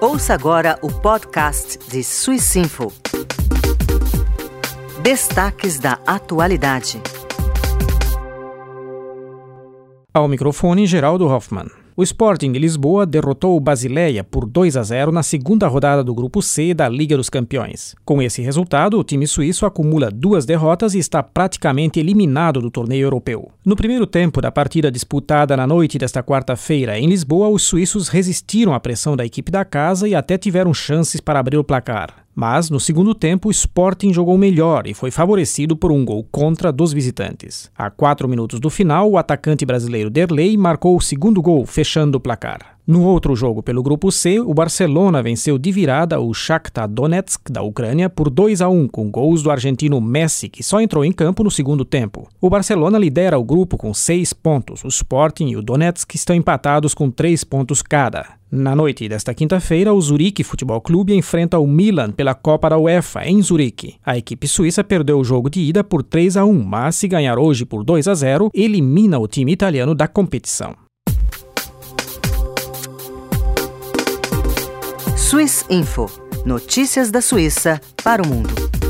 Ouça agora o podcast de Swissinfo. Destaques da atualidade. Ao microfone, Geraldo Hoffmann. O Sporting de Lisboa derrotou o Basileia por 2-0 na segunda rodada do Grupo C da Liga dos Campeões. Com esse resultado, o time suíço acumula 2 derrotas e está praticamente eliminado do torneio europeu. No primeiro tempo da partida disputada na noite desta quarta-feira em Lisboa, os suíços resistiram à pressão da equipe da casa e até tiveram chances para abrir o placar. Mas, no segundo tempo, o Sporting jogou melhor e foi favorecido por um gol contra dos visitantes. A 4 minutos do final, o atacante brasileiro Derlei marcou o segundo gol, fechando o placar. No outro jogo pelo Grupo C, o Barcelona venceu de virada o Shakhtar Donetsk da Ucrânia por 2-1, com gols do argentino Messi, que só entrou em campo no segundo tempo. O Barcelona lidera o grupo com 6 pontos. O Sporting e o Donetsk estão empatados com 3 pontos cada. Na noite desta quinta-feira, o Zurique Futebol Clube enfrenta o Milan pela Copa da UEFA, em Zurique. A equipe suíça perdeu o jogo de ida por 3-1, mas se ganhar hoje por 2-0, elimina o time italiano da competição. Swissinfo. Notícias da Suíça para o mundo.